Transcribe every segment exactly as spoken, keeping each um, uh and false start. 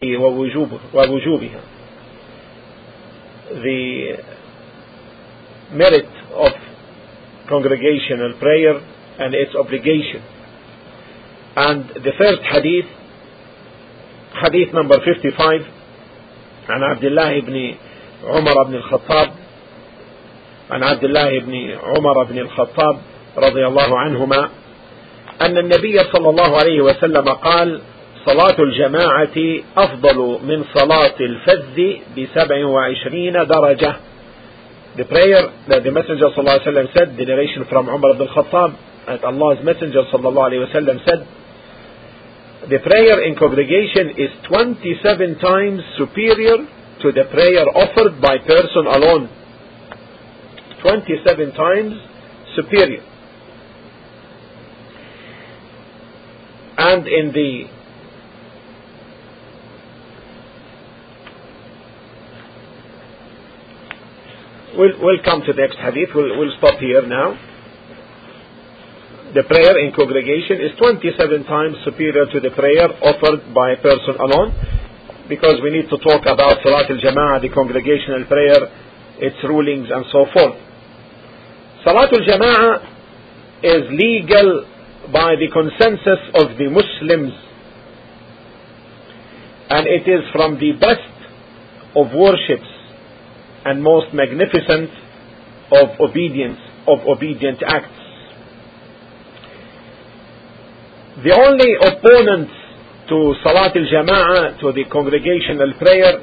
ووجوبها. The merit of congregational prayer and its obligation. And the first hadith, hadith number fifty-five, عن عبد الله بن عمر بن الخطاب عن عبد الله بن عمر بن الخطاب رضي الله عنهما أن النبي صلى الله عليه وسلم قال: صلاة الجماعة أفضل من صلاة الفذ بسبع وعشرين درجة. The prayer that the Messenger صلى الله عليه وسلم said, the narration from Umar ibn al-Khattab, that Allah's Messenger صلى الله عليه وسلم said, the prayer in congregation is twenty-seven times superior to the prayer offered by person alone. twenty-seven times superior. And in the We'll, we'll come to the next hadith. We'll, we'll stop here now. The prayer in congregation is twenty-seven times superior to the prayer offered by a person alone, because we need to talk about Salat al-Jama'ah, the congregational prayer, its rulings and so forth. Salat al-Jama'ah is legal by the consensus of the Muslims, and it is from the best of worships and most magnificent of obedience, of obedient acts. The only opponents to Salat al-Jama'ah, to the congregational prayer,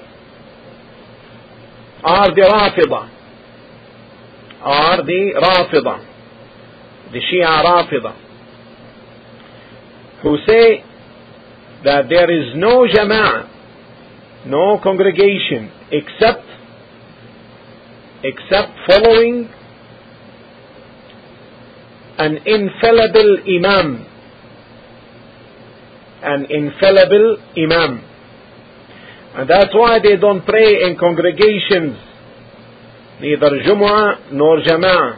are the Rafida, are the Rafida, the Shia Rafida, who say that there is no Jama'ah, no congregation, except except following an infallible Imam, an infallible Imam. And that's why they don't pray in congregations, neither Jumu'ah nor Jama'ah.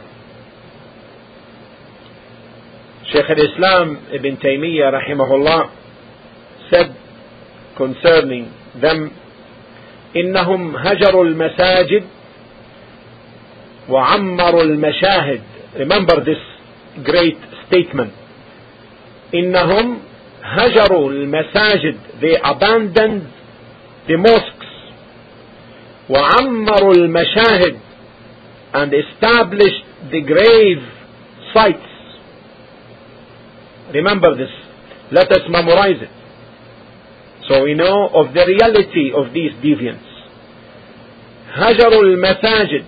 Shaykh al-Islam Ibn Taymiyyah rahimahullah said concerning them, إنهم هجروا المساجد وعمروا المشاهد. Remember this great statement. إنهم هجروا المساجد, they abandoned the mosques, وعمروا المشاهد, and established the grave sites. Remember this. Let us memorize it, so we know of the reality of these deviants. هجروا المساجد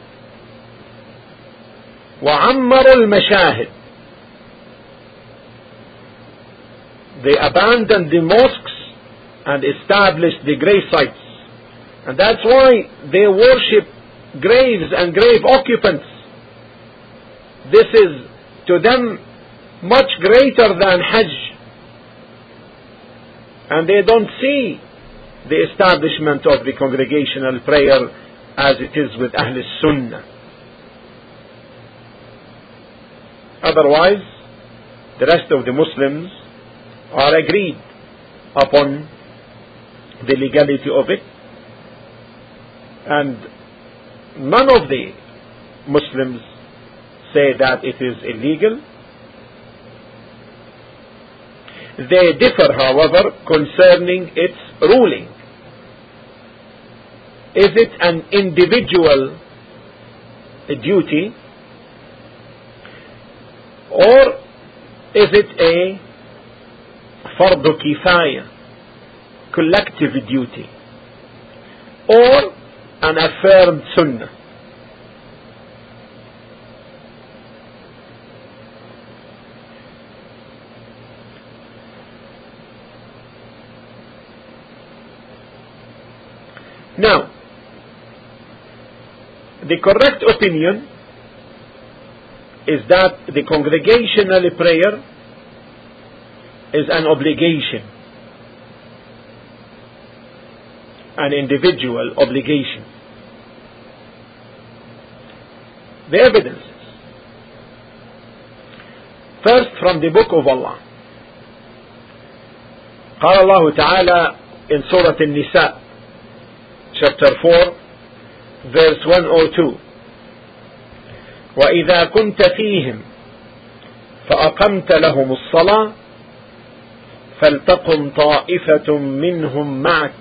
وعمروا المشاهد. They abandoned the mosques and established the grave sites, and that's why they worship graves and grave occupants. This is to them much greater than Hajj, and they don't see the establishment of the congregational prayer as it is with Ahl Sunnah. Otherwise, the rest of the Muslims are agreed upon the legality of it, and none of the Muslims say that it is illegal. They differ, however, concerning its ruling. Is it an individual duty, or is it a fardu kifaya, collective duty, or an affirmed sunnah? Now, the correct opinion is that the congregational prayer is an obligation, an individual obligation. The evidences. First, from the book of Allah. قال الله تعالى: in Surah An-Nisa, chapter four, verse one oh two. وَإِذَا كُنْتَ فِيهِمْ فَأَقَمْتَ لَهُمُ الصَّلَاةَ فَلْتَقُمْ طَائِفَةٌ مِّنْهُمْ مَعَكَ.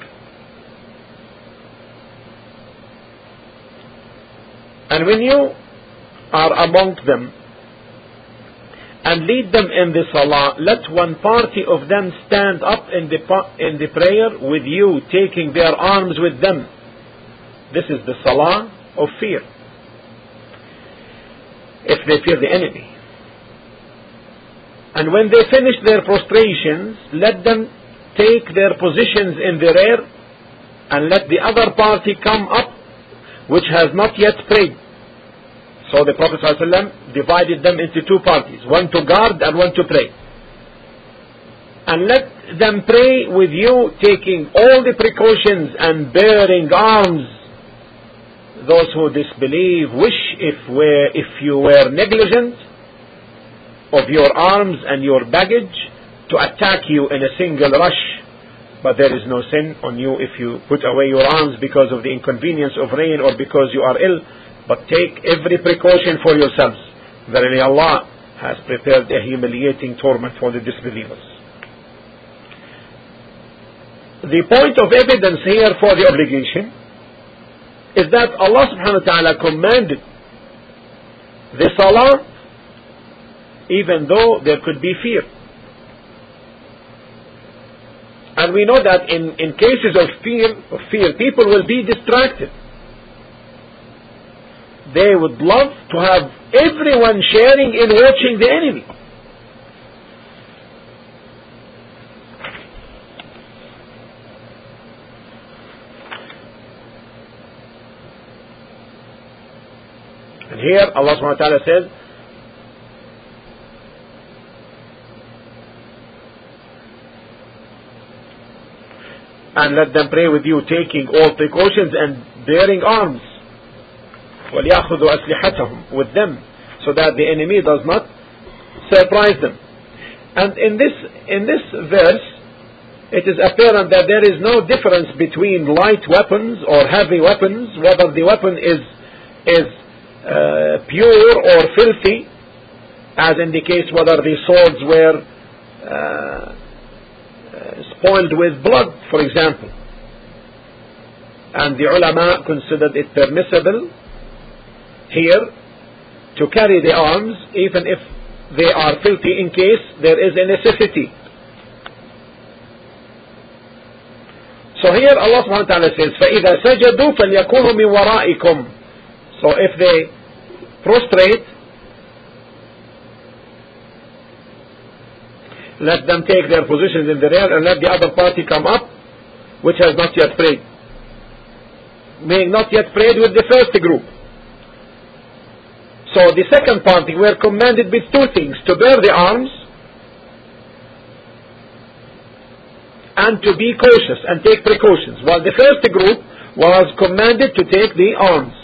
And when you are among them and lead them in the salah, let one party of them stand up in the in the prayer with you, taking their arms with them. This is the salah of fear, if they fear the enemy. And when they finish their prostrations, let them take their positions in the rear, and let the other party come up which has not yet prayed. So the Prophet ﷺ divided them into two parties, one to guard and one to pray. And let them pray with you, taking all the precautions and bearing arms. Those who disbelieve wish if, were, if you were negligent of your arms and your baggage to attack you in a single rush. But there is no sin on you if you put away your arms because of the inconvenience of rain or because you are ill. But take every precaution for yourselves. Verily Allah has prepared a humiliating torment for the disbelievers. The point of evidence here for the obligation is that Allah subhanahu wa ta'ala commanded the salah even though there could be fear. And we know that in, in cases of fear, of fear, people will be distracted. They would love to have everyone sharing in watching the enemy. And here Allah subhanahu wa ta'ala says, and let them pray with you, taking all precautions and bearing arms. وَلْيَأْخُذُوا أَسْلِحَتَهُمْ, with them, so that the enemy does not surprise them. And in this in this verse, it is apparent that there is no difference between light weapons or heavy weapons, whether the weapon is is uh, pure or filthy, as in the case whether the swords were uh, spoiled with blood, for example. And the ulama considered it permissible here to carry the arms even if they are filthy, in case there is a necessity. So here Allah subhanahu wa ta'ala says, فَإِذَا سَجَدُوا فَلْيَكُونُوا مِنْ وَرَائِكُمْ. So if they prostrate, let them take their positions in the rear and let the other party come up which has not yet prayed, being not yet prayed with the first group. So the second party were commanded with two things: to bear the arms and to be cautious and take precautions, while the first group was commanded to take the arms.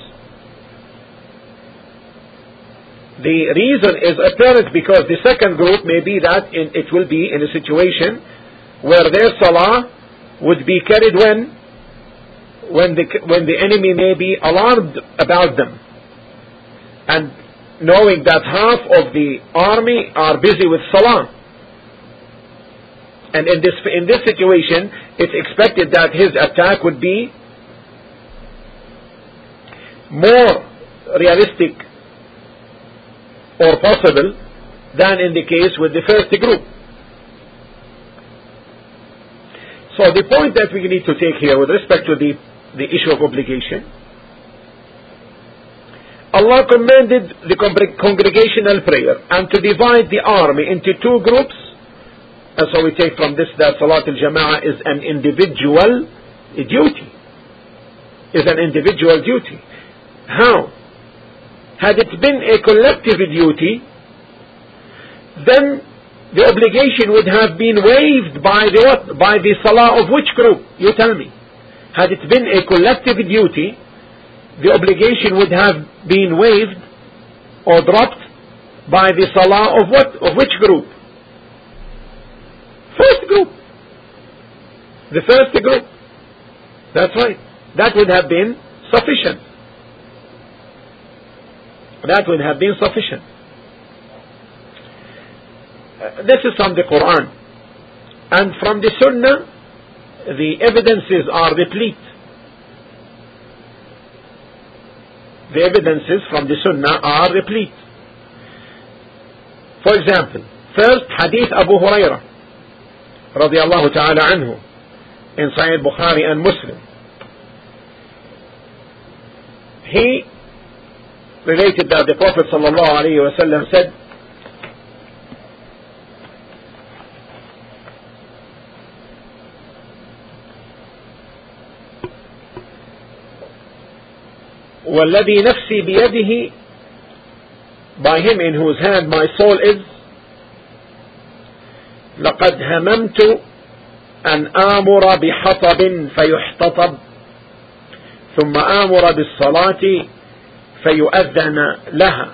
The reason is apparent because the second group may be that in, it will be in a situation where their salah would be carried when when the, when the enemy may be alarmed about them. And knowing that half of the army are busy with salah, and in this in this situation, it's expected that his attack would be more realistic or possible than in the case with the first group. So the point that we need to take here with respect to the, the issue of obligation, Allah commanded the congregational prayer and to divide the army into two groups. And so we take from this that Salat al-Jama'ah is an individual duty. Is an individual duty. How? Had it been a collective duty, then the obligation would have been waived by the what? By the Salah of which group? You tell me. Had it been a collective duty, the obligation would have been waived or dropped by the salah of what? Of which group? First group. The first group. That's right. That would have been sufficient. That would have been sufficient. Uh, this is from the Quran. And from the Sunnah, the evidences are replete. The evidences from the Sunnah are replete. For example, first Hadith Abu Hurairah radiyallahu ta'ala anhu in Sahih Bukhari and Muslim. He related that the Prophet sallallahu alayhi wa sallam said, وَالَّذِي نَفْسِي بِيَدِهِ, by him in whose hand my soul is, لَقَدْ هَمَمْتُ أَنْ آمُرَ بِحَطَبٍ فَيُحْتَطَبْ ثُمَّ آمُرَ بِالصَّلَاةِ فَيُؤَذَّنَ لَهَا.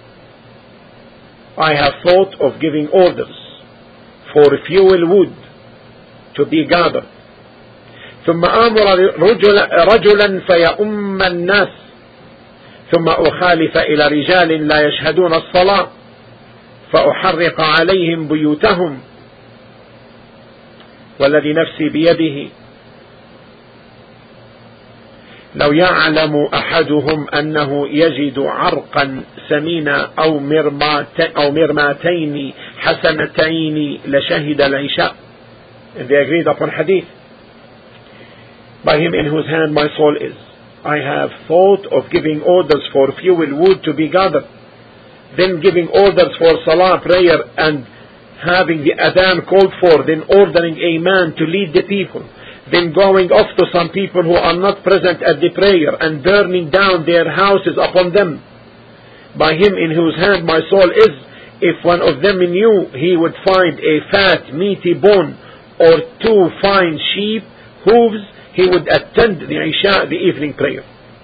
I have thought of giving orders for fuel wood to be gathered. ثم آمر رجلا فيؤم الناس ثم أخالف إلى رجال لا يشهدون الصلاة فأحرق عليهم بيوتهم والذي نفسي بيده لو يعلم أحدهم أنه يجد عرقا سمينا أو مرمات أو مرماتين حسنتين لشهد العشاء. And they agreed upon hadith. By him in whose hand my soul is, I have thought of giving orders for fuel wood to be gathered, then giving orders for salah prayer and having the adhan called for, then ordering a man to lead the people, then going off to some people who are not present at the prayer and burning down their houses upon them. By him in whose hand my soul is, if one of them knew he would find a fat meaty bone or two fine sheep hooves, he would attend the Isha, the evening prayer.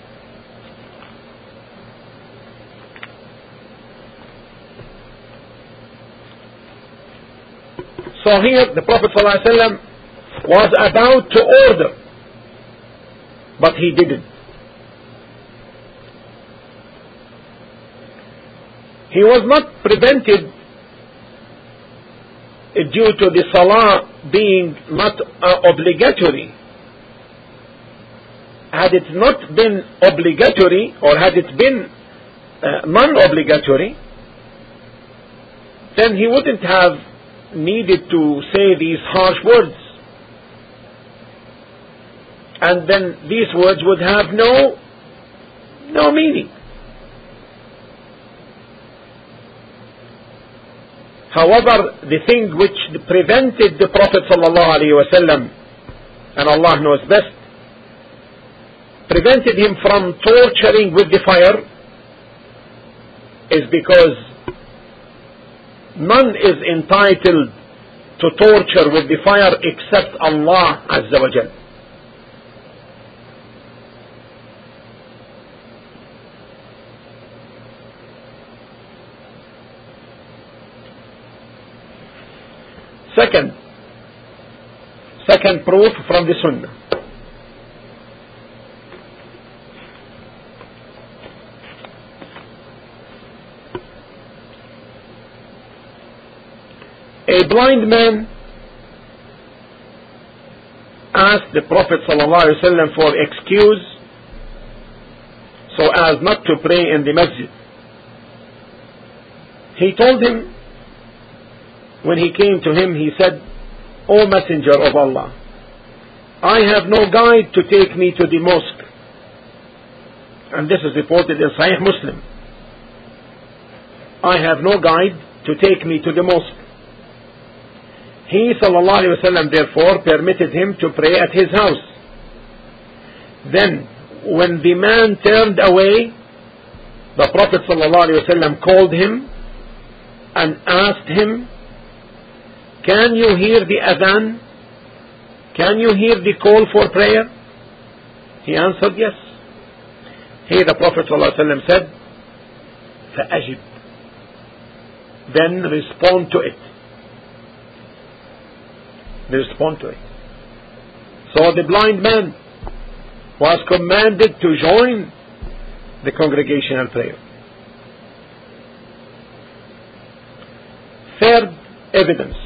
So here the Prophet ﷺ was about to order, but he didn't. He was not prevented due to the Salah being not uh, obligatory. Had it not been obligatory, or had it been uh, non-obligatory, then he wouldn't have needed to say these harsh words. And then these words would have no, no meaning. However, the thing which prevented the Prophet sallallahu alaihi wasallam, and Allah knows best, prevented him from torturing with the fire is because none is entitled to torture with the fire except Allah Azza wa Jal. Second, second proof from the Sunnah. A blind man asked the Prophet ﷺ for excuse so as not to pray in the masjid. He told him, when he came to him, he said, O Messenger of Allah, I have no guide to take me to the mosque. And this is reported in Sahih Muslim. I have no guide to take me to the mosque. He sallallahu alayhi wa sallam therefore permitted him to pray at his house. Then when the man turned away, the Prophet sallallahu alayhi wa sallam called him and asked him, can you hear the adhan? Can you hear the call for prayer? He answered yes. Here the Prophet sallallahu alayhi wa sallam said, فَأَجِبْ, then respond to it. Respond to it. So the blind man was commanded to join the congregational prayer. Third evidence.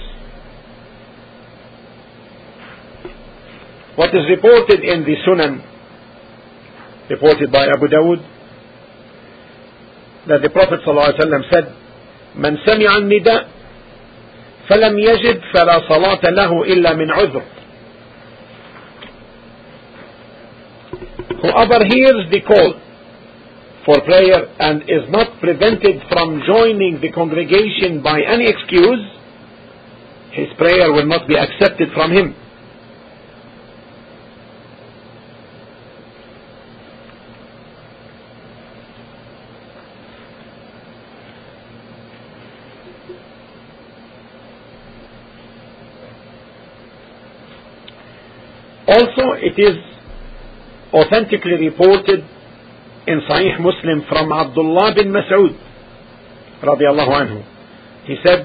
What is reported in the Sunan, reported by Abu Dawud, that the Prophet ﷺ said, من سمع النداء فلم يجد فلا صلاة له إلا من عذر. Whoever hears the call for prayer and is not prevented from joining the congregation by any excuse, his prayer will not be accepted from him. Also, it is authentically reported in Sahih Muslim from Abdullah bin Mas'ud radiyallahu anhu. He said,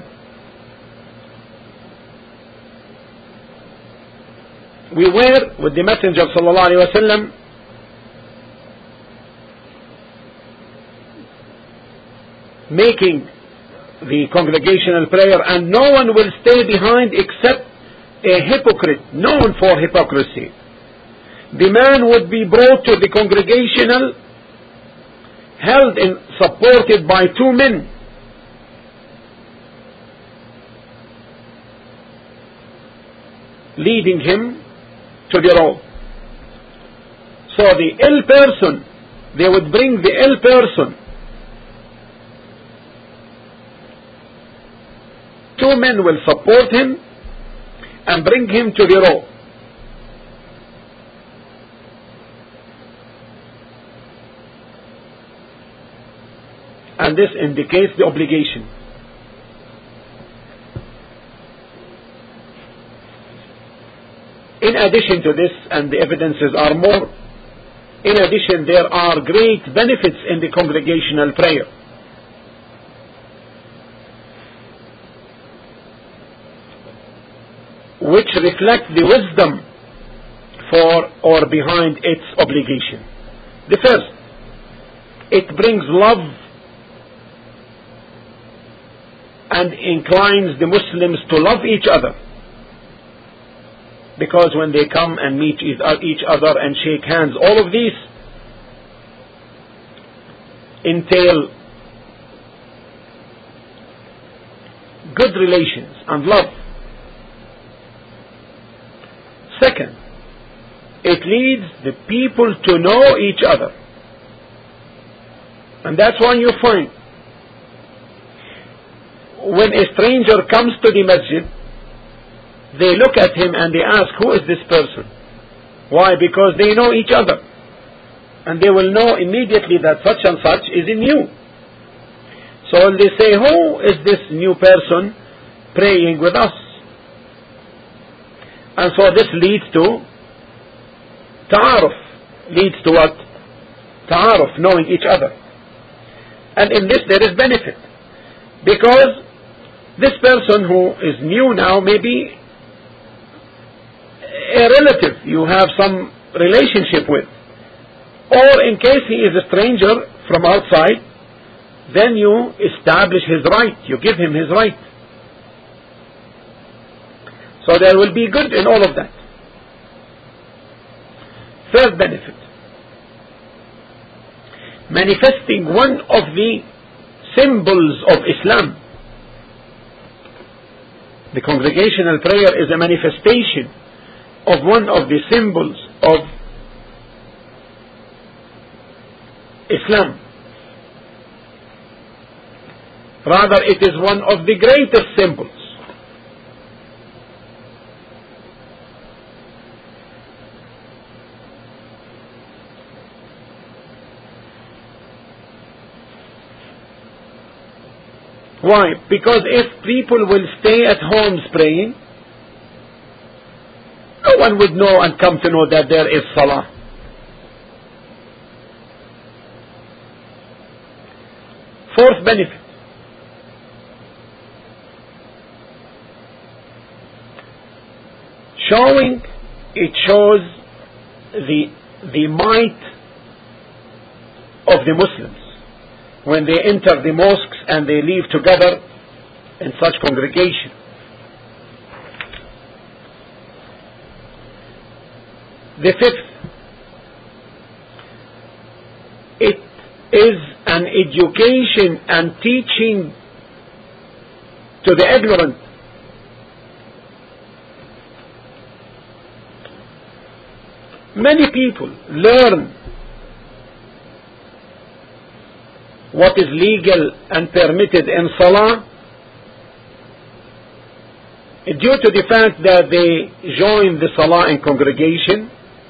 we were with the Messenger sallallahu alaihi wasallam making the congregational prayer, and no one will stay behind except a hypocrite known for hypocrisy. The man would be brought to the congregational, held and supported by two men. Leading him to the road. So the ill person, they would bring the ill person. Two men will support him and bring him to the road. And this indicates the obligation. In addition to this, and the evidences are more, in addition there are great benefits in the congregational prayer. Which reflect the wisdom for or behind its obligation. The first, it brings love and inclines the Muslims to love each other. Because when they come and meet each other and shake hands, all of these entail good relations and love. Second, it leads the people to know each other. And that's why you find when a stranger comes to the masjid, they look at him and they ask, who is this person? Why? Because they know each other. And they will know immediately that such and such is new. So they say, who is this new person praying with us? And so this leads to ta'aruf. Leads to what? Ta'aruf, knowing each other. And in this there is benefit. Because this person who is new now may be a relative you have some relationship with. Or in case he is a stranger from outside, then you establish his right. You give him his right. So there will be good in all of that. Third benefit. Manifesting one of the symbols of Islam. The congregational prayer is a manifestation of one of the symbols of Islam. Rather, it is one of the greatest symbols. Why? Because if people will stay at homes praying, no one would know and come to know that there is salah. Fourth benefit. Showing it shows the, the might of the Muslims when they enter the mosques and they live together in such congregation. The fifth, it is an education and teaching to the ignorant. Many people learn what is legal and permitted in Salah due to the fact that they join the Salah in congregation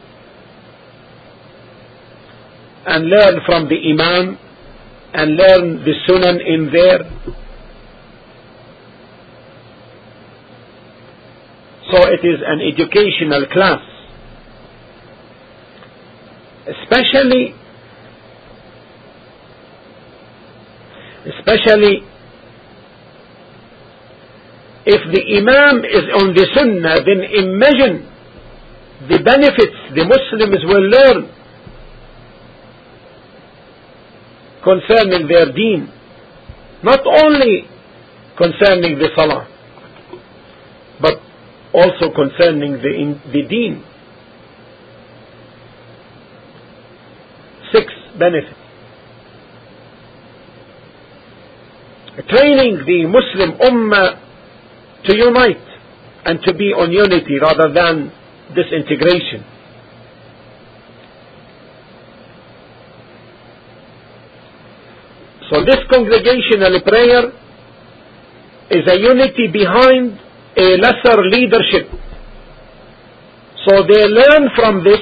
and learn from the Imam and learn the Sunan in there. So it is an educational class, especially especially if the Imam is on the Sunnah, then imagine the benefits the Muslims will learn concerning their deen, not only concerning the Salah, but also concerning the, the deen. Six benefits. Training the Muslim Ummah to unite and to be on unity rather than disintegration. So this congregational prayer is a unity behind a lesser leadership. So they learn from this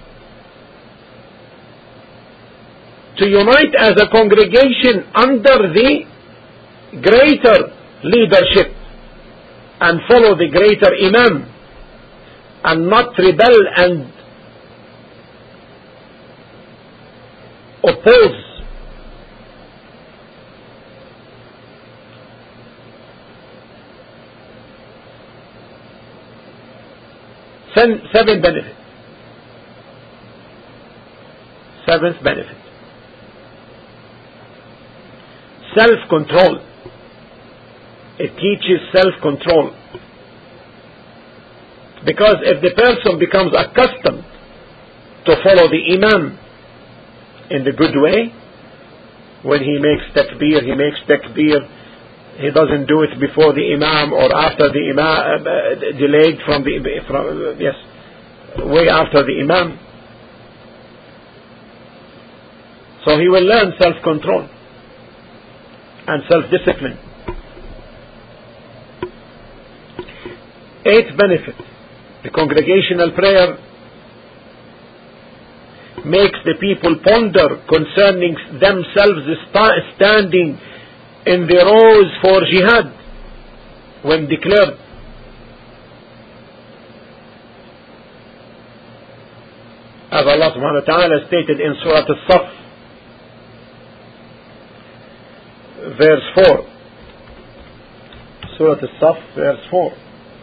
to unite as a congregation under the greater leadership and follow the greater Imam and not rebel and oppose. Seven benefits. Seventh benefit. Self-control. It teaches self-control. Because if the person becomes accustomed to follow the Imam in the good way, when he makes takbir, he makes takbir, he doesn't do it before the Imam or after the Imam, uh, delayed from the, from, uh, yes, way after the Imam. So he will learn self-control and self-discipline. Eighth benefit, the congregational prayer makes the people ponder concerning themselves standing in the rows for jihad when declared. As Allah subhanahu wa ta'ala stated in Surah As-Saff, verse four. Surah As-Saff, verse four.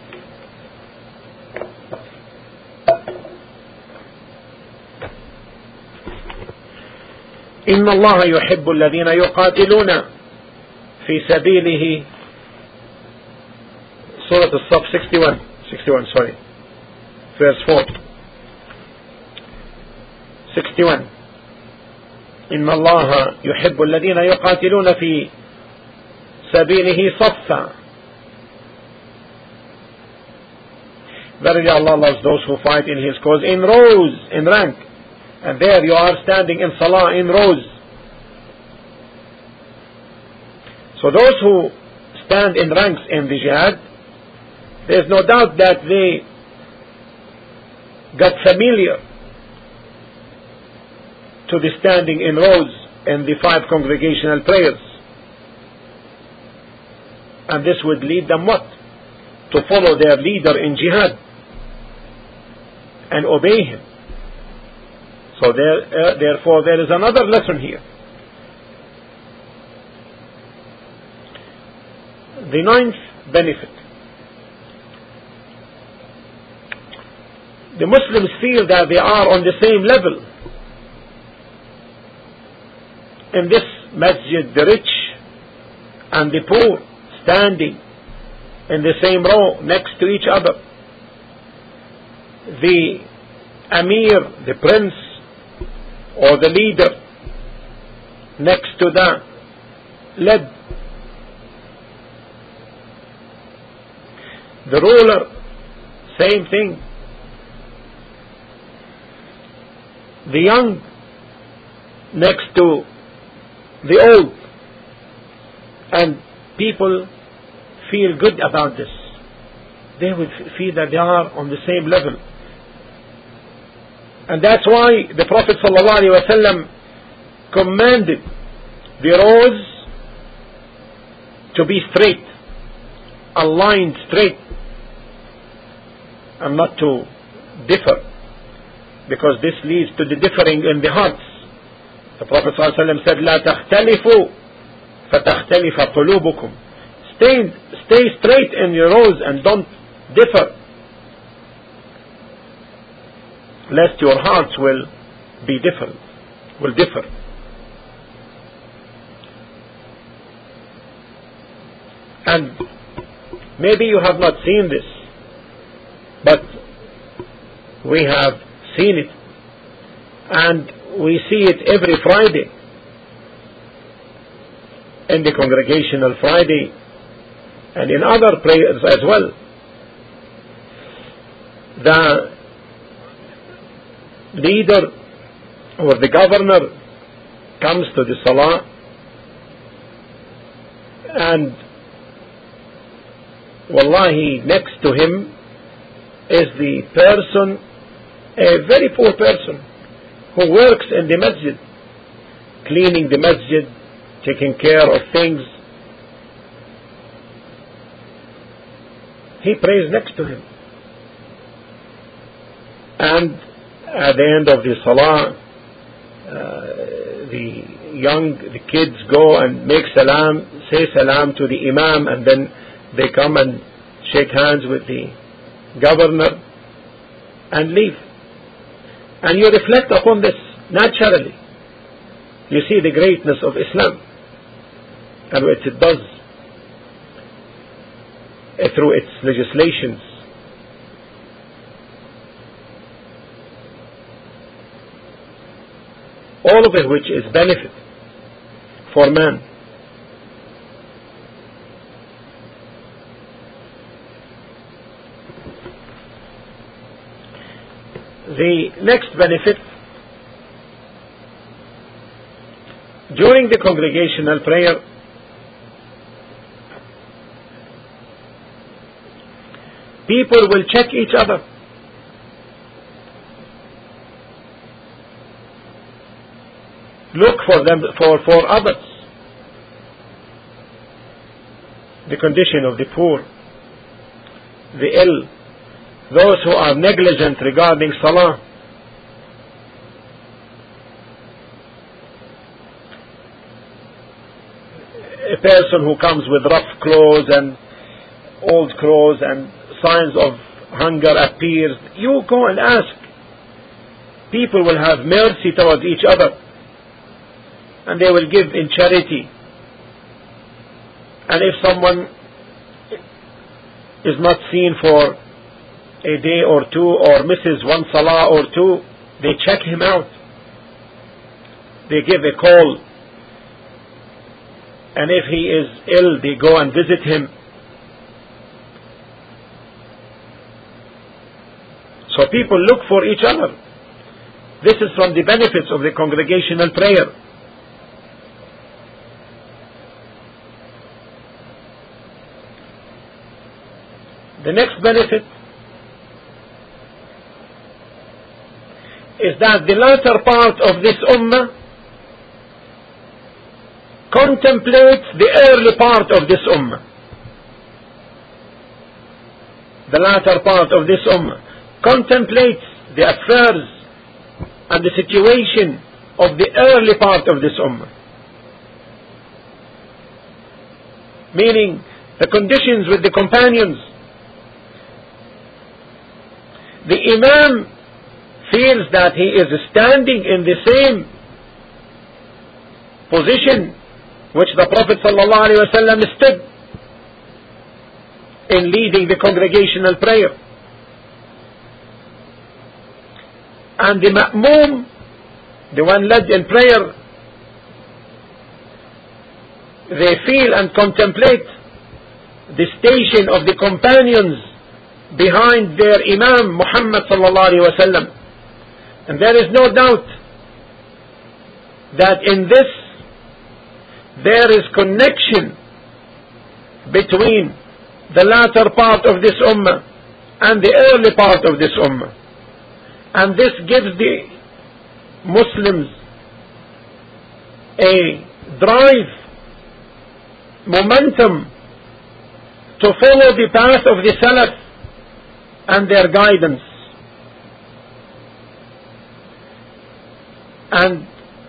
إن الله يحب الذين يقاتلون في سبيله. Surah As-Saff sixty-one, sixty-one, sorry, verse four. sixty-one. إن الله يحب الذين يقاتلون في سبيله صفا. Verily Allah loves those who fight in His cause in rows, in rank. And there you are standing in Salah in rows. So those who stand in ranks in the jihad, there is no doubt that they got familiar to the standing in rows in the five congregational prayers. And this would lead them what? To follow their leader in jihad and obey him. So there, uh, therefore there is another lesson here. The ninth benefit. the Muslims feel that they are on the same level. In this masjid, the rich and the poor standing in the same row next to each other. The Amir, the prince or the leader next to the led. The ruler, same thing. The young next to the old. And people feel good about this. They would feel that they are on the same level. And that's why the Prophet ﷺ commanded the rows to be straight, aligned straight, and not to differ, because this leads to the differing in the hearts. The Prophet ﷺ said, لا تختلفوا فتختلف قلوبكم. Stay, stay straight in your rows and don't differ, lest your hearts will be different, will differ. And maybe you have not seen this, but we have seen it, and we see it every Friday in the Congregational Friday and in other prayers as well. The leader or the governor comes to the Salah, and wallahi, next to him is the person, a very poor person, who works in the masjid, cleaning the masjid, taking care of things. He prays next to him. And at the end of the Salah, uh, the young, the kids go and make salam, say salam to the Imam, and then they come and shake hands with the governor and leave. And you reflect upon this naturally. You see the greatness of Islam and what it does through its legislations. All of it which is benefit for man. The next benefit, during the congregational prayer, people will check each other. Look for them, for, for others. The condition of the poor, the ill, those who are negligent regarding Salah. A person who comes with rough clothes and old clothes and signs of hunger appears, you go and ask. People will have mercy towards each other, and they will give in charity. And if someone is not seen for a day or two, or misses one salah or two, they check him out. They give a call. And if he is ill, they go and visit him. So people look for each other. This is from the benefits of the congregational prayer. The next benefit is that the latter part of this ummah contemplates the early part of this ummah. The latter part of this ummah contemplates the affairs and the situation of the early part of this ummah. Meaning the conditions with the companions, the Imam feels that he is standing in the same position which the Prophet ﷺ stood in leading the congregational prayer, and the Ma'mum, the one led in prayer, they feel and contemplate the station of the companions behind their Imam Muhammad sallallahu alaihi wasallam. And there is no doubt that in this there is connection between the latter part of this ummah and the early part of this ummah. And this gives the Muslims a drive, momentum to follow the path of the Salaf and their guidance. And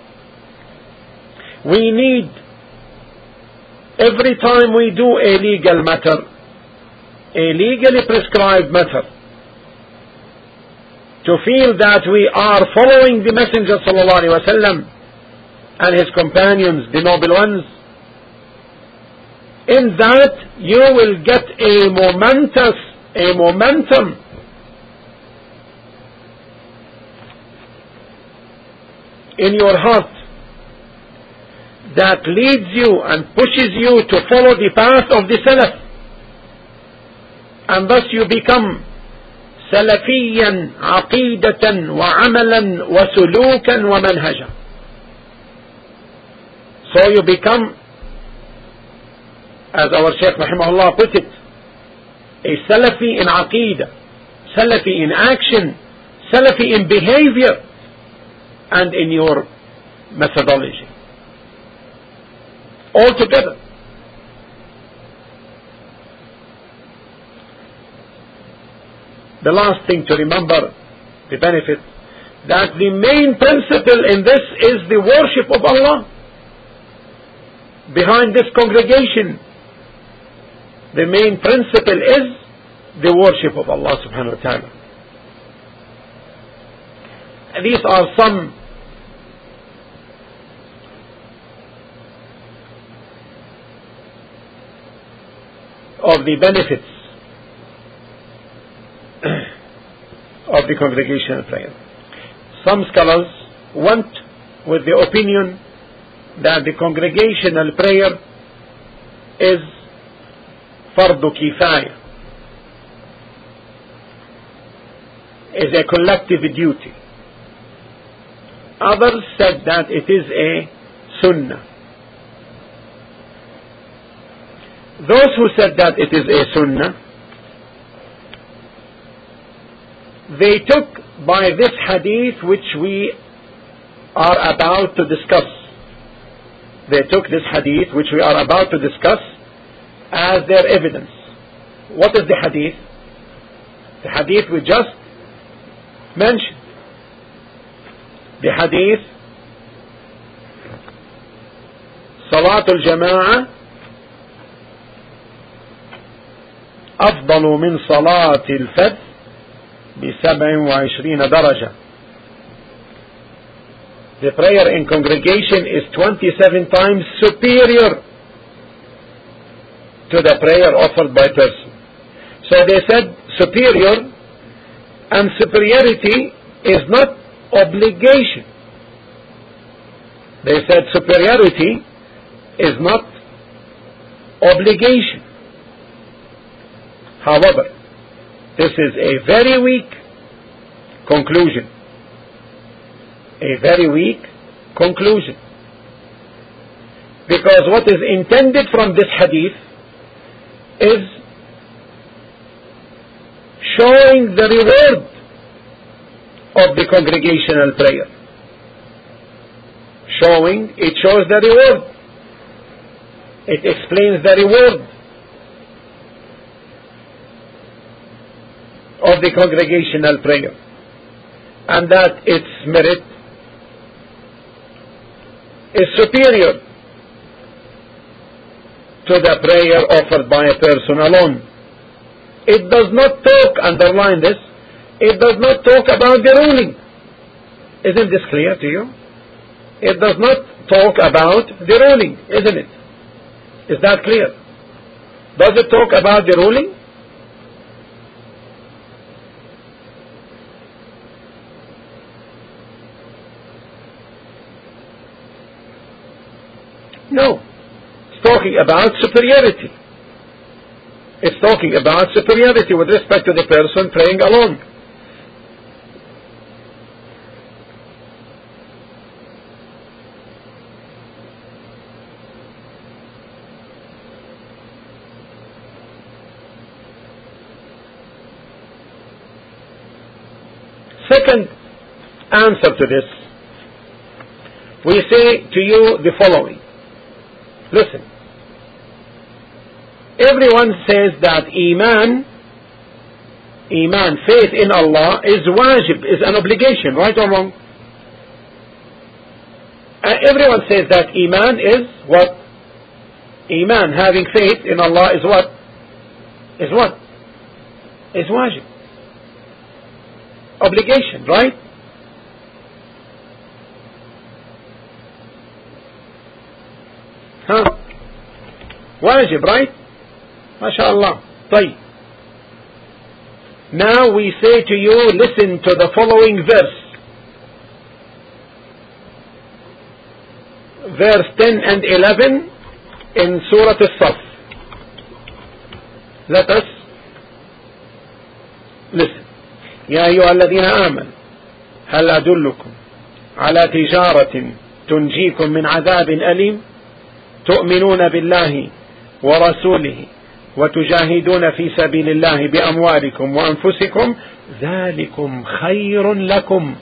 we need, every time we do a legal matter, a legally prescribed matter, to feel that we are following the Messenger sallallahu alaihi wasallam and his companions, the noble ones. In that you will get a momentous, a momentum in your heart that leads you and pushes you to follow the path of the Salaf, and thus you become سلفيا عقيدة وعملا وسلوكا ومنهجا. So you become, as our Shaykh rahimahullah put it, a Salafi in aqidah, Salafi in action, Salafi in behavior, and in your methodology. All together. The last thing to remember, the benefit, that the main principle in this is the worship of Allah. Behind this congregation, the main principle is the worship of Allah subhanahu wa ta'ala. And these are some of the benefits of the congregational prayer. Some scholars went with the opinion that the congregational prayer is fardu kifaya, is a collective duty. Others said that it is a sunnah. Those who said that it is a sunnah, they took by this hadith which we are about to discuss. They took this hadith which we are about to discuss as their evidence. What is the hadith? The hadith we just mentioned. The hadith, Salatul Jama'ah أفضل من صلاة الفجر بسبع وعشرين درجة. The prayer in congregation is twenty-seven times superior to the prayer offered by person. So they said superior, and superiority is not obligation. They said superiority is not obligation. However, this is a very weak conclusion. A very weak conclusion. Because what is intended from this hadith is showing the reward of the congregational prayer. Showing, it shows the reward. It explains the reward of the congregational prayer, and that its merit is superior to the prayer offered by a person alone. It does not talk, underline this, It does not talk about the ruling. Isn't this clear to you? It does not talk about the ruling, isn't it? Is that clear? Does it talk about the ruling? No. It's talking about superiority. It's talking about superiority with respect to the person praying alone. Second answer to this, we say to you the following. Listen. Everyone says that Iman, Iman, faith in Allah, is wajib, is an obligation, right or wrong? Uh, everyone says that Iman is what? Iman, having faith in Allah, is what? Is what? Is wajib. Obligation, right? Huh? Wajib, right? MashaAllah. طيب. Now we say to you, listen to the following verse. Verse ten and eleven in Surah As-Saff. Let us listen. يا أيها الذين آمنوا هل أدلكم على تجارة تنجيكم من عذاب أليم تؤمنون بالله ورسوله وتجاهدون في سبيل الله بأموالكم وأنفسكم ذلكم خير لكم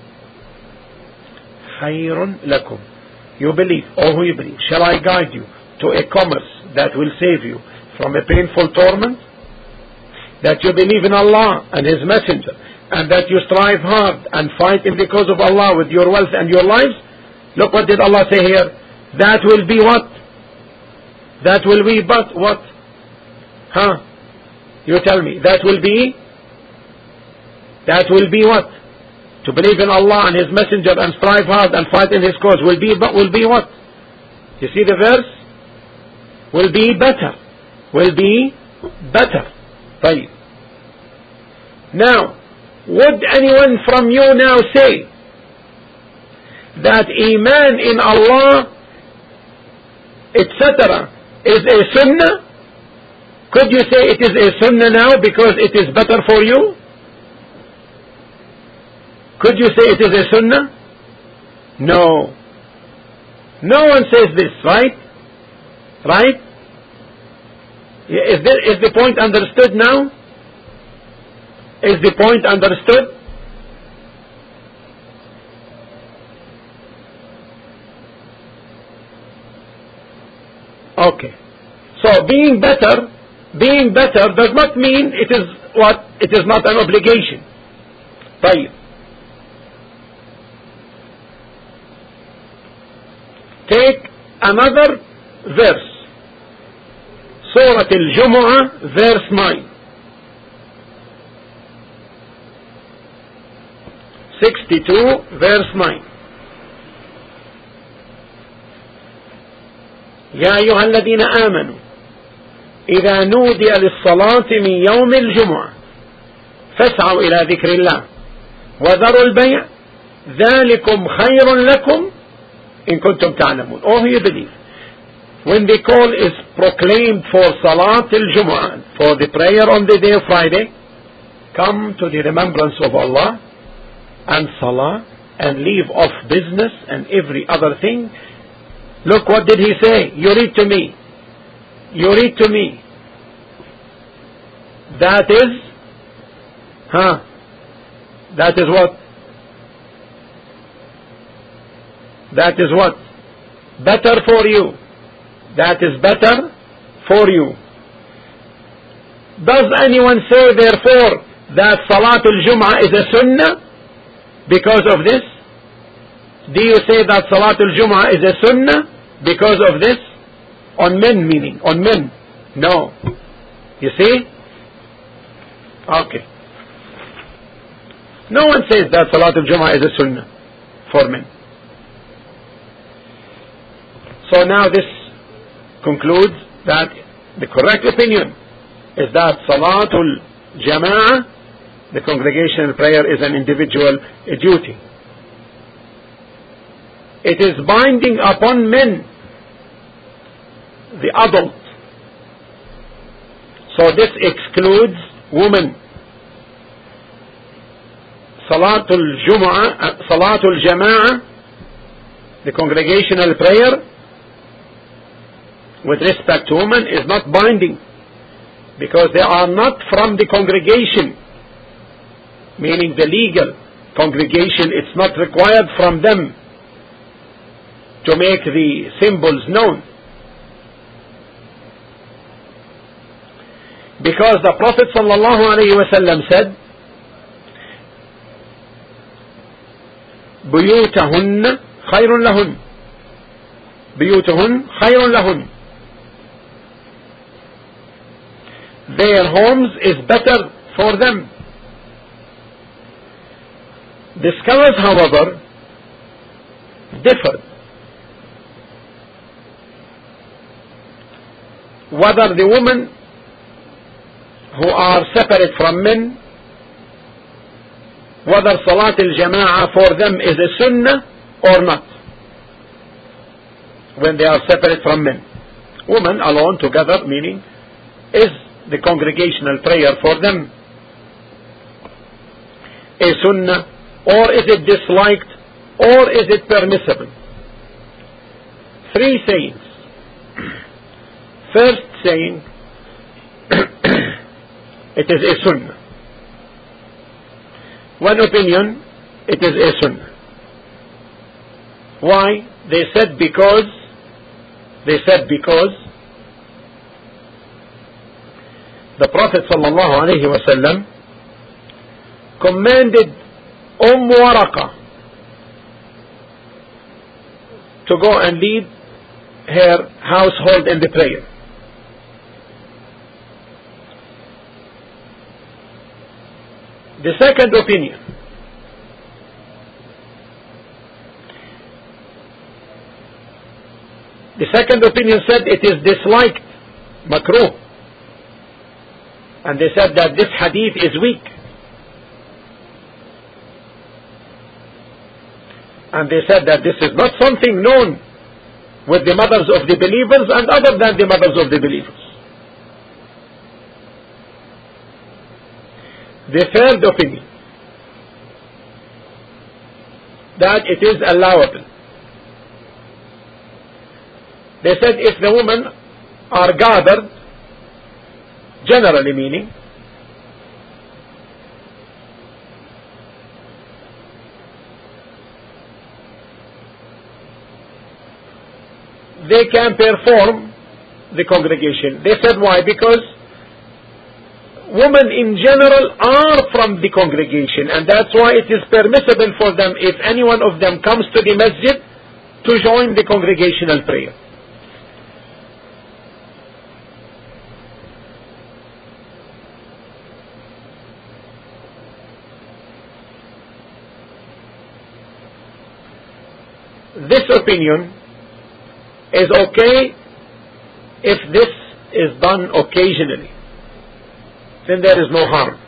خير لكم. You believe, oh who you believe, shall I guide you to a commerce that will save you from a painful torment? That you believe in Allah and His Messenger, and that you strive hard and fight in the cause of Allah with your wealth and your lives. Look what did Allah say here. That will be what? That will be but what? Huh? You tell me. That will be? That will be what? To believe in Allah and His Messenger and strive hard and fight in His cause will be but will be what? You see the verse? Will be better. Will be better. طيب. Now, would anyone from you now say that Iman in Allah, et cetera, is a sunnah? Could you say it is a sunnah now because it is better for you? Could you say it is a sunnah? No. No one says this, right? Right? Is, there, is the point understood now? Is the point understood? Okay. So being better, being better does not mean it is what? It is not an obligation. طيب. Take another verse. Surah Al-Jumu'ah, verse nine. sixty-two, verse nine. يا أيها الذين آمنوا إذا نودي للصلاة من يوم الجمعة فاسعوا إلى ذكر الله وذروا البيع ذلكم خير لكم إن كنتم تعلمون. Oh, you believe. When the call is proclaimed for Salat al-Jumu'ah, for the prayer on the day of Friday, come to the remembrance of Allah and Salah and leave off business and every other thing. Look, what did he say? You read to me. You read to me. That is, huh? That is what? That is what? Better for you. That is better for you. Does anyone say therefore that Salatul Jum'ah is a sunnah because of this? Do you say that Salatul Jum'ah is a sunnah because of this? On men meaning, on men. No. You see? Okay. No one says that Salatul Jumu'ah is a sunnah for men. So now this concludes that the correct opinion is that Salatul Jama'ah, the congregational prayer, is an individual duty. It is binding upon men, the adult. So this excludes women. Salatul Jumu'ah, Salatul Jama'ah, the congregational prayer, with respect to women, is not binding, because they are not from the congregation, meaning the legal congregation. It's not required from them to make the symbols known, because the Prophet sallallahu alaihi wasallam said, بيوتهن خير لهن بيوتهن خير لهن. Their homes is better for them. The scholars, however, differed whether the women who are separate from men, whether Salat al-Jama'ah for them is a sunnah or not, when they are separate from men. Women alone together, meaning, is the congregational prayer for them a sunnah, or is it disliked, or is it permissible? Three sayings. First saying, it is a sunnah. One opinion, it is a sunnah. Why? They said because, they said because the Prophet sallallahu alaihi wasallam commanded Umm Waraqah to go and lead her household in the prayer. The second opinion, the second opinion said it is disliked, makruh, and they said that this hadith is weak, and they said that this is not something known with the mothers of the believers and other than the mothers of the believers. The third opinion, that it is allowable. They said if the women are gathered, generally meaning, they can perform the congregation. They said why? Because women in general are from the congregation, and that's why it is permissible for them, if any one of them comes to the masjid, to join the congregational prayer. This opinion is okay if this is done occasionally. Then there is no harm.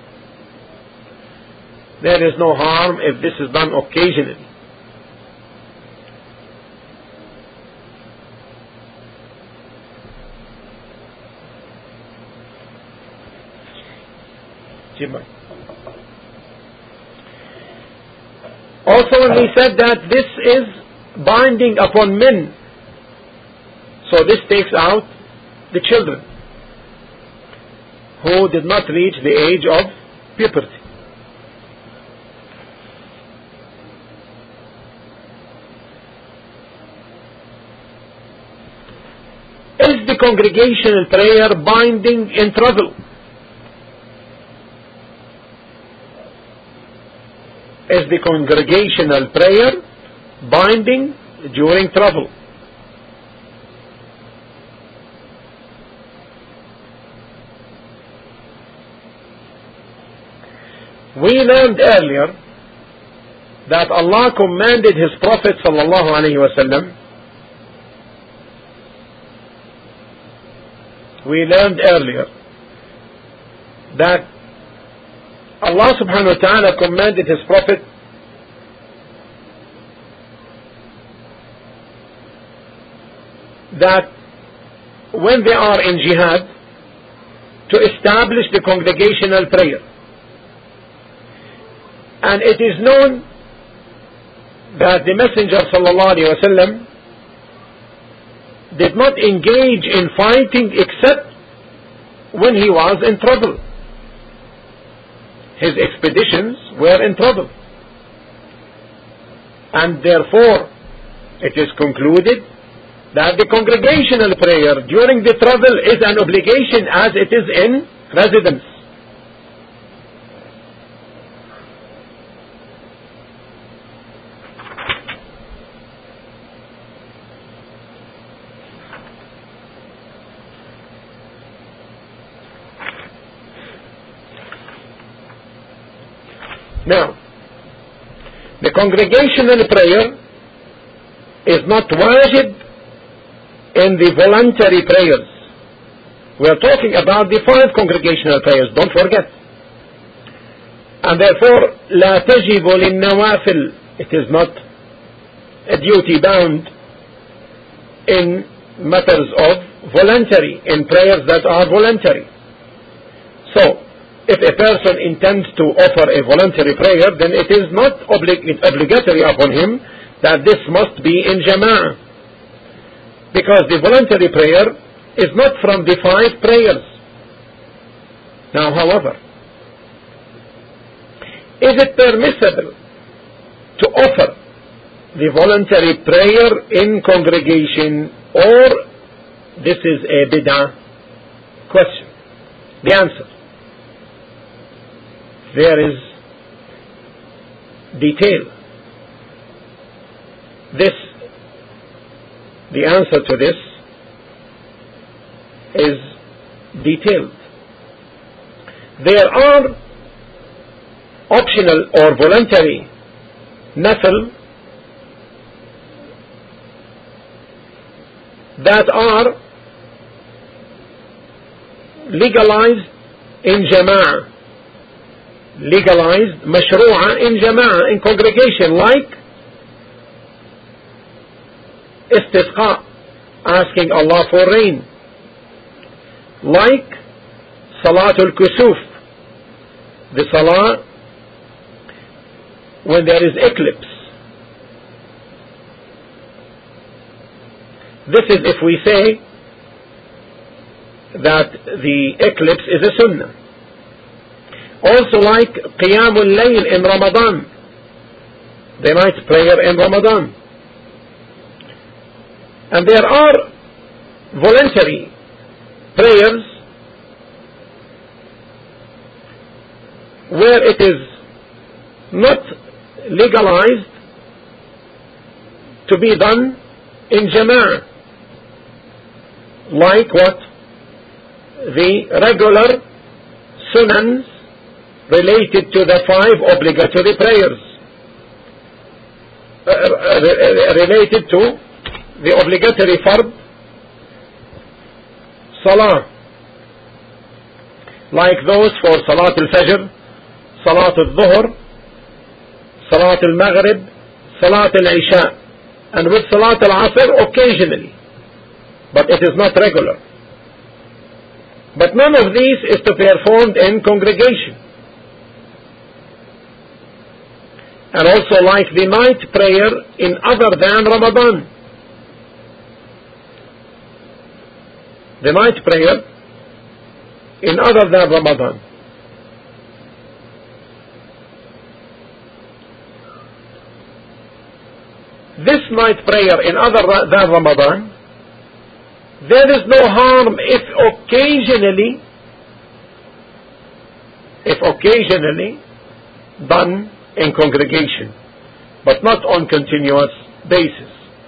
There is no harm if this is done occasionally. Also, when he said that this is binding upon men, so this takes out the children who did not reach the age of puberty. Is the congregational prayer binding in travel? Is the congregational prayer binding during travel? We learned earlier that Allah commanded His Prophet sallallahu alaihi wasallam. We learned earlier that Allah subhanahu wa ta'ala commanded His Prophet that when they are in jihad to establish the congregational prayer. And it is known that the Messenger sallallahu alaihi wasallam did not engage in fighting except when he was in trouble. His expeditions were in trouble. And therefore, it is concluded that the congregational prayer during the travel is an obligation as it is in residence. Now, the congregational prayer is not wajib in the voluntary prayers. We are talking about the five congregational prayers, don't forget. And therefore, لا تجب للنوافل, it is not a duty bound in matters of voluntary, in prayers that are voluntary. So, if a person intends to offer a voluntary prayer, then it is not oblig- obligatory upon him that this must be in jama'ah. Because the voluntary prayer is not from the five prayers. Now, however, is it permissible to offer the voluntary prayer in congregation, or this is a bid'ah? Question. The answer. There is detail. This, the answer to this is detailed. There are optional or voluntary nafil that are legalized in jama'ah. Legalized, mashru'ah in jama'ah, in congregation, like istisqa, asking Allah for rain, like salatul kusuf, the salah when there is eclipse. This is if we say that the eclipse is a sunnah. Also like Qiyamul Layl in Ramadan, the night prayer in Ramadan. And there are voluntary prayers where it is not legalized to be done in jama'ah. Like what? The regular sunans related to the five obligatory prayers, uh, related to the obligatory fard salah, like those for Salat al-Fajr, Salat al-Dhuhr, Salat al-Maghrib, Salat al-Isha, and with Salat al-Asr occasionally, but it is not regular. But none of these is to be performed in congregation. And also like the night prayer in other than Ramadan. The night prayer in other than Ramadan. This night prayer in other than Ramadan, there is no harm if occasionally, if occasionally done in congregation, but not on continuous basis.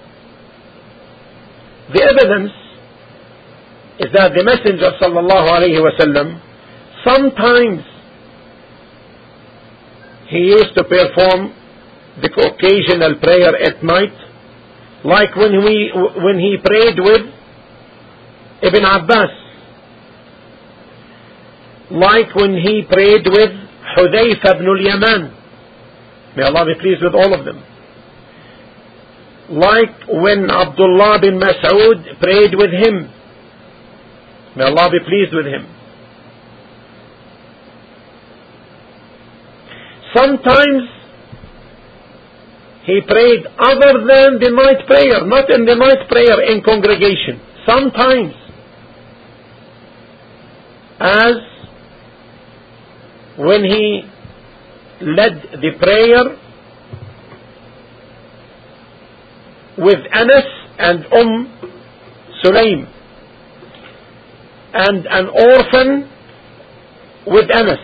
The evidence is that the Messenger sallallahu alaihi wasallam sometimes he used to perform the occasional prayer at night, like when we when he prayed with Ibn Abbas, like when he prayed with Hudayfa ibn al-Yaman, may Allah be pleased with all of them, like when Abdullah bin Mas'ud prayed with him, may Allah be pleased with him. Sometimes he prayed other than the night prayer, not in the night prayer in congregation. Sometimes, as when he led the prayer with Anas and Umm Sulaim, and an orphan with Anas.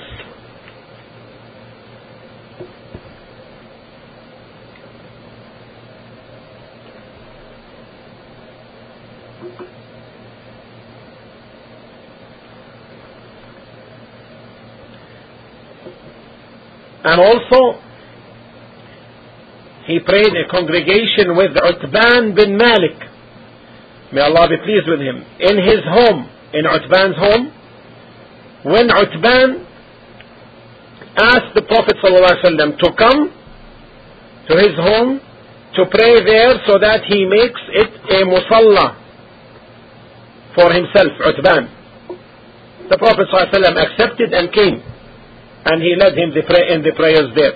And also, he prayed a congregation with Utban bin Malik, may Allah be pleased with him, in his home, in Utban's home, when Utban asked the Prophet ﷺ to come to his home to pray there so that he makes it a musalla for himself, Utban. The Prophet ﷺ accepted and came, and he led him the pray in the prayers there.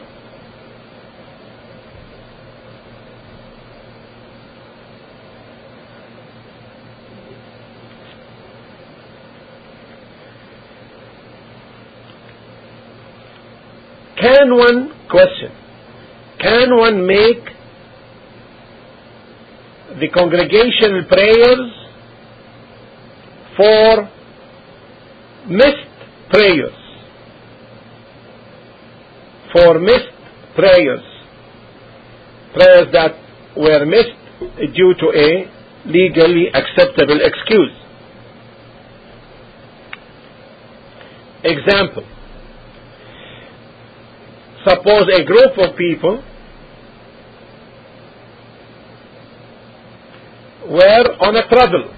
Can one, question, can one make the congregational prayers for missed prayers? For missed prayers, prayers that were missed due to a legally acceptable excuse. Example, suppose a group of people were on a travel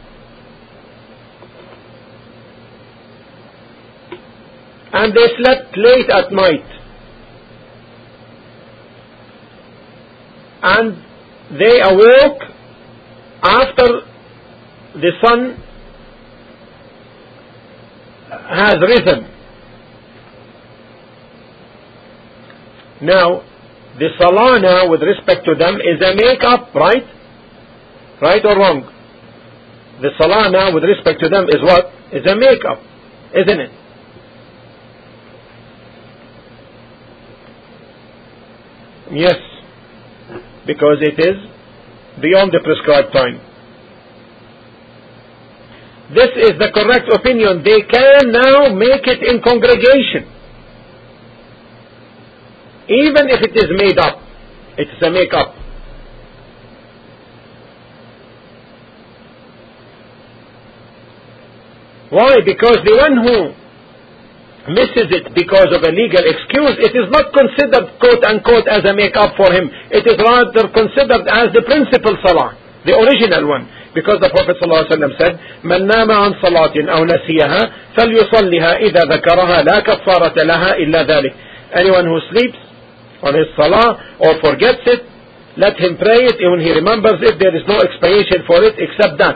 and they slept late at night, and they awoke after the sun has risen. Now, the salah now with respect to them is a make-up, right? Right or wrong? The salah now with respect to them is what? Is a make-up, isn't it? Yes, because it is beyond the prescribed time. This is the correct opinion. They can now make it in congregation, even if it is made up. It's a make-up. Why? Because the one who misses it because of a legal excuse, it is not considered quote-unquote as a make-up for him. It is rather considered as the principal salah, the original one. Because the Prophet ﷺ said, من نام عن صلاة أو نسيها فليصلها إذا ذكرها لا كفارة لها إلا ذلك. Anyone who sleeps on his salah or forgets it, let him pray it. When he remembers it, there is no expiation for it except that.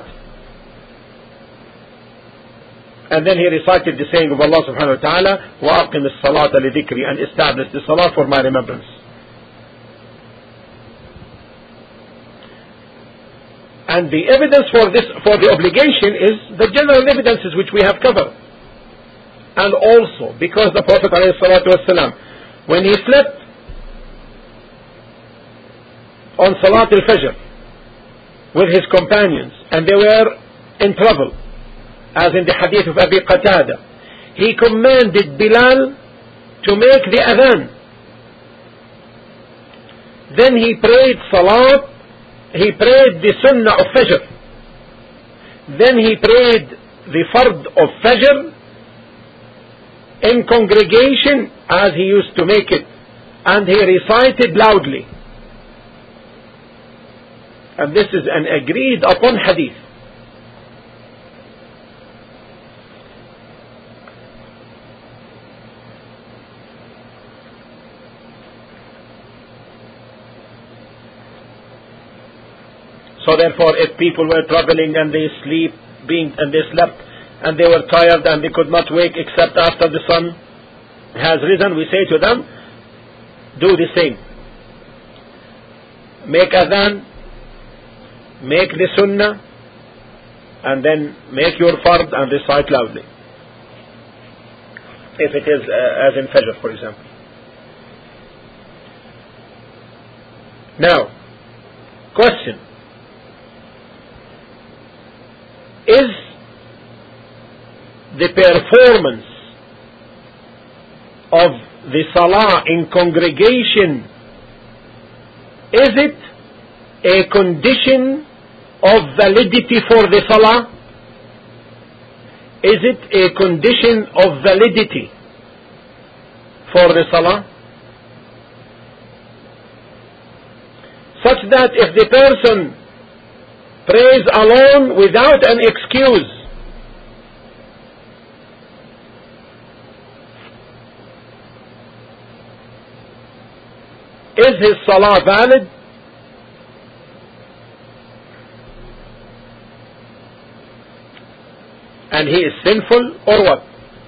And then he recited the saying of Allah subhanahu wa ta'ala, وَأَقِمِ الصَّلَاةَ لِذِكْرِ, and established the salah for my remembrance. And the evidence for this, for the obligation, is the general evidences which we have covered. And also, because the Prophet ﷺ, when he slept on Salat al-Fajr with his companions, and they were in trouble, as in the hadith of Abi Qatada, he commanded Bilal to make the adhan. Then he prayed Salat, he prayed the Sunnah of Fajr. Then he prayed the Fard of Fajr in congregation, as he used to make it and he recited loudly. And this is an agreed upon hadith. So therefore, if people were traveling and they sleep, being and they slept and they were tired and they could not wake except after the sun has risen, we say to them, do the same. Make adhan, make the sunnah, and then make your fard and recite loudly. If it is uh, as in Fajr, for example. Now, question. Is the performance of the salah in congregation, is it a condition of validity for the salah? Is it a condition of validity for the salah? Such that if the person prays alone without an excuse, is his salah valid? And he is sinful, or what?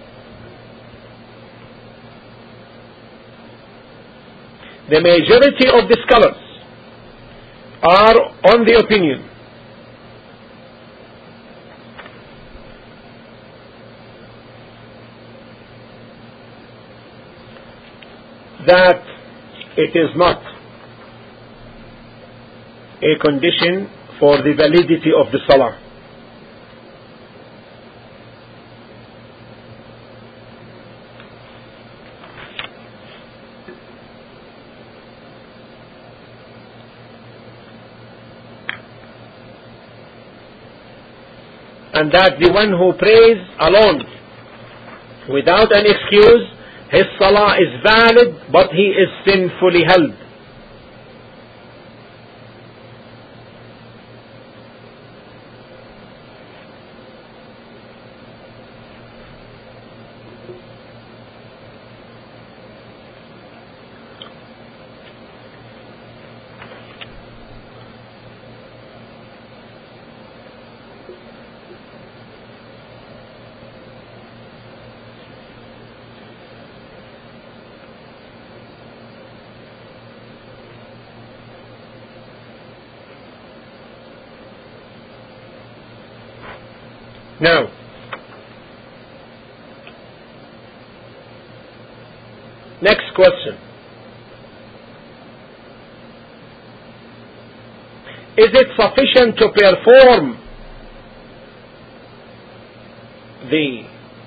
The majority of the scholars are on the opinion that it is not a condition for the validity of the salah. And that the one who prays alone without an excuse, his salah is valid, but he is sinfully held. Now, next question. Is it sufficient to perform the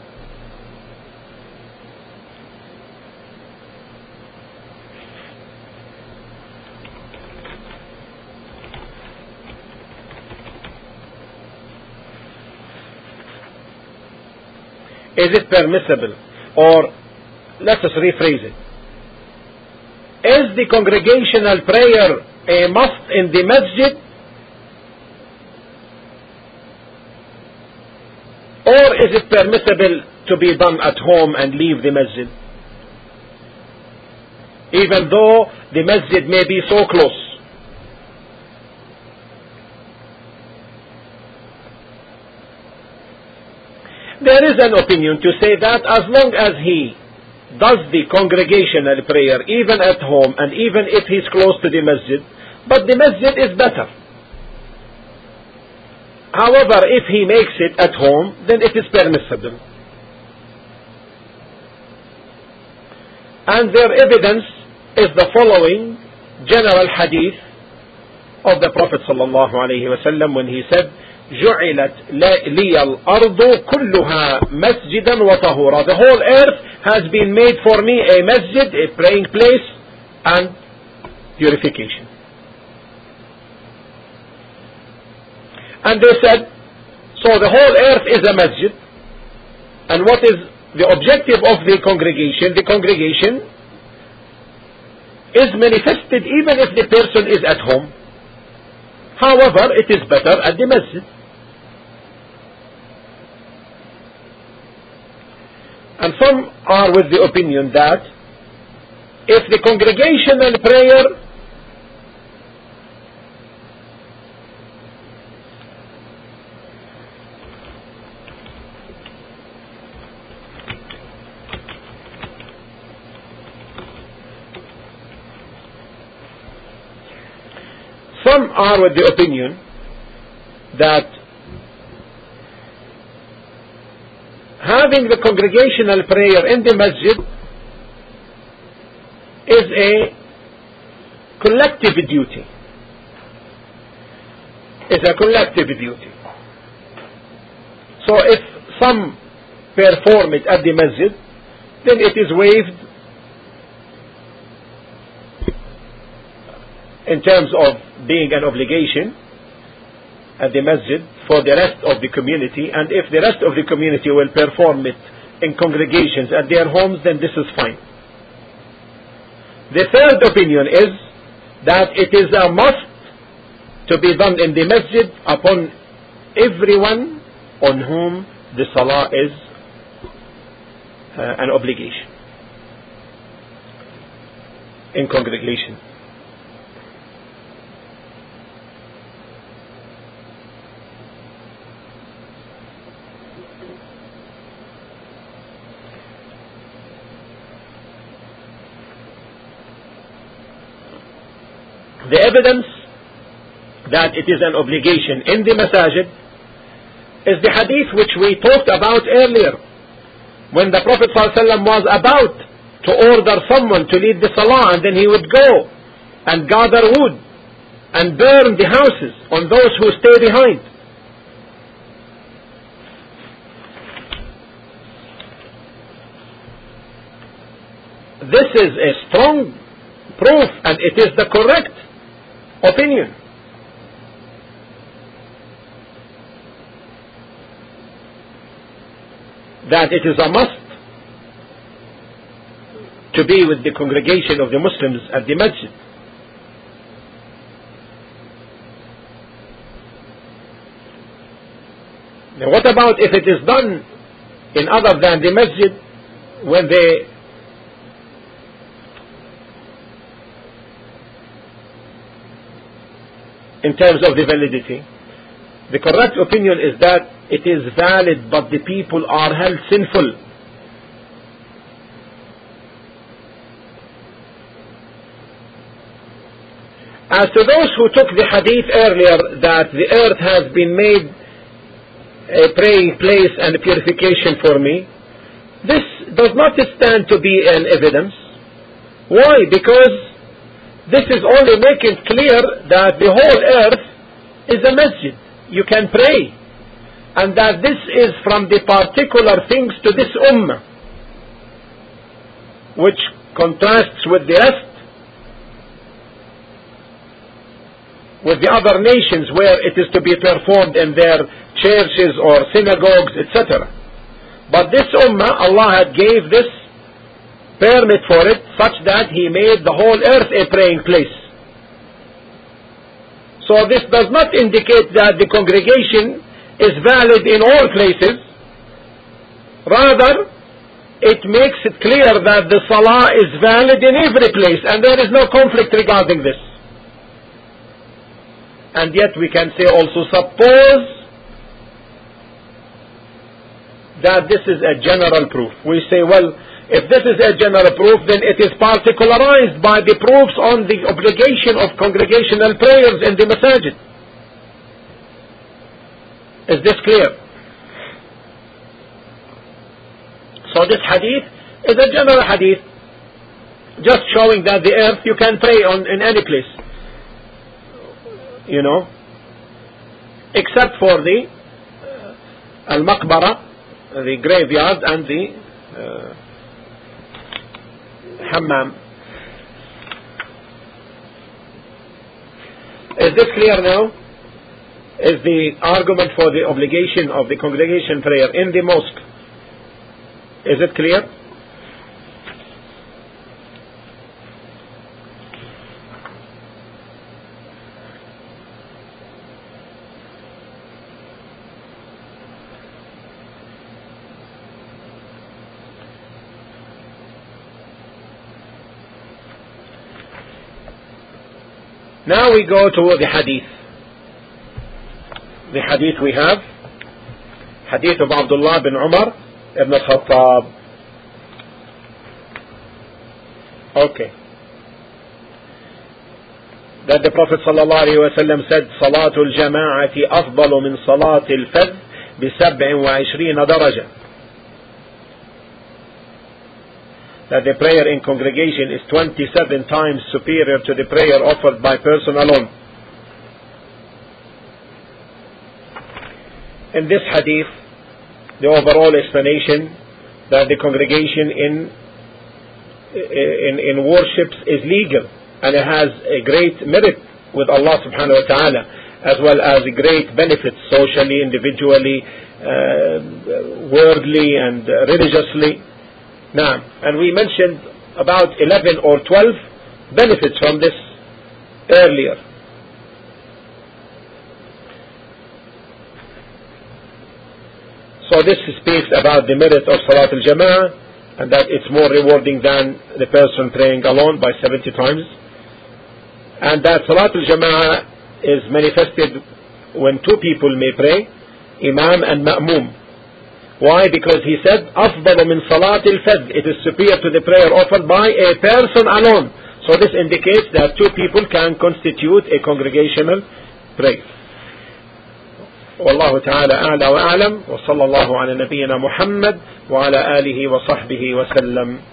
Is it permissible, or let us rephrase it. Is the congregational prayer a must in the masjid, or is it permissible to be done at home and leave the masjid, even though the masjid may be so close? There is an opinion to say that as long as he does the congregational prayer even at home and even if he's close to the masjid, but the masjid is better. However, if he makes it at home, then it is permissible. And their evidence is the following general hadith of the Prophet sallallahu alaihi wasallam when he said, جعلت لي الأرض كلها مسجدا وطهورا. The whole earth has been made for me a masjid, a praying place and purification. And they said, so the whole earth is a masjid, and what is the objective of the congregation? The congregation is manifested even if the person is at home. However, it is better at the masjid. And some are with the opinion that if the congregational prayer some are with the opinion that having the congregational prayer in the masjid is a collective duty. Is a collective duty. So if some perform it at the masjid, then it is waived in terms of being an obligation at the masjid for the rest of the community, and if the rest of the community will perform it in congregations at their homes, then this is fine. The third opinion is that it is a must to be done in the masjid upon everyone on whom the salah is uh, an obligation in congregation. The evidence that it is an obligation in the masajid is the hadith which we talked about earlier, when the Prophet ﷺ was about to order someone to lead the salah, and then he would go and gather wood and burn the houses on those who stay behind. This is a strong proof, and it is the correct opinion. That it is a must to be with the congregation of the Muslims at the masjid. Now what about if it is done in other than the masjid, when they in terms of the validity? The correct opinion is that it is valid, but the people are held sinful. As to those who took the hadith earlier that the earth has been made a praying place and a purification for me, this does not stand to be an evidence. Why? Because this is only making clear that the whole earth is a masjid. You can pray. And that this is from the particular things to this ummah, which contrasts with the rest, with the other nations where it is to be performed in their churches or synagogues, et cetera. But this ummah, Allah had gave this permit for it, such that He made the whole earth a praying place. So this does not indicate that the congregation is valid in all places. Rather, it makes it clear that the salah is valid in every place, and there is no conflict regarding this. And yet we can say also, suppose that this is a general proof. We say, well, if this is a general proof, then it is particularized by the proofs on the obligation of congregational prayers in the masajid. Is this clear? So this hadith is a general hadith, just showing that the earth you can pray on in any place, you know, except for the uh, al-maqbara, the graveyard, and the uh, hammam. Is this clear now? Is the argument for the obligation of the congregation prayer in the mosque, is it clear? Now we go to the hadith. The hadith we have, hadith of Abdullah bin Umar ibn al-Khattab. Okay. That the Prophet sallallahu alaihi wasallam said, Salatul Jama'ati afdalu min Salatil Fadh bi sab'in wa ishrina daraja. That the prayer in congregation is twenty-seven times superior to the prayer offered by person alone. In this hadith, the overall explanation that the congregation in in, in worships is legal, and it has a great merit with Allah subhanahu wa ta'ala, as well as great benefits socially, individually, uh, worldly and uh, religiously. Now, and we mentioned about eleven or twelve benefits from this earlier. So this speaks about the merit of Salat al-Jama'ah, and that it's more rewarding than the person praying alone by seventy times. And that Salat al-Jama'ah is manifested when two people may pray, Imam and Ma'mum. Why? Because he said, أفضل من صلاة الفذ. It is superior to the prayer offered by a person alone. So this indicates that two people can constitute a congregational prayer. والله تعالى أعلى وأعلم وصلى الله على نبينا محمد وعلى آله وصحبه وسلم.